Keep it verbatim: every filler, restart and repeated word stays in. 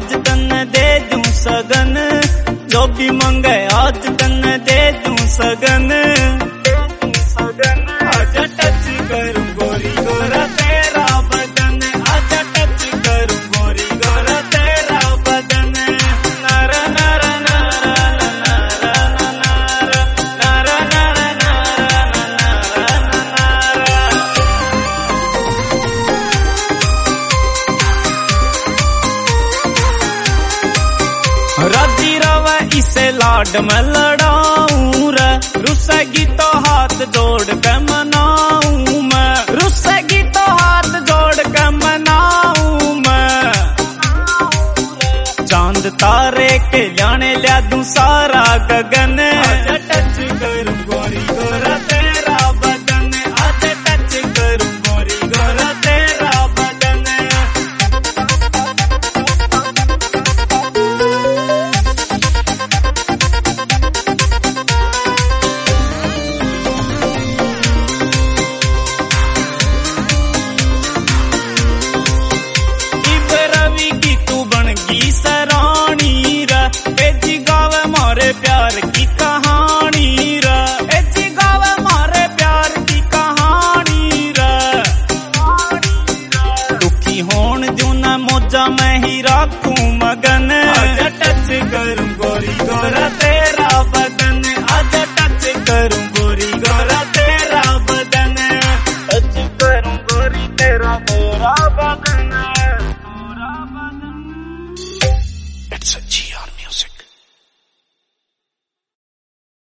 आज तन दे दूं सगन, जो भी मंगे आज तन दे दूं सगन। आजा टच करूं गोरी गोरा तेरा बदन, आजा टच करूं गोरी गोरा तेरा बदन। नारा नारा नारा नारा नारा नारा नारा नारा नारा। राजी रवा इसे लाड में लड़ाऊं रे, रुसेगी तो हाथ जोड़ के मनाऊं मैं, रुसेगी तो हाथ जोड़ के मनाऊं मैं। चांद तारे के जाने लिया दूं सारा गगन, आजा टच करूं गोरी गोरा तेरा बदन, आजा टच करूं गोरी गोरा तेरा बदन। सरानी रा एजी गावे मारे प्यार की कहानी रा, एजी गावे मारे प्यार की कहानी रा। दुखी होन जो ना मौजा मैं ही राखूं मगन, आजा टच करूं गोरी गोरा तेरा बदन।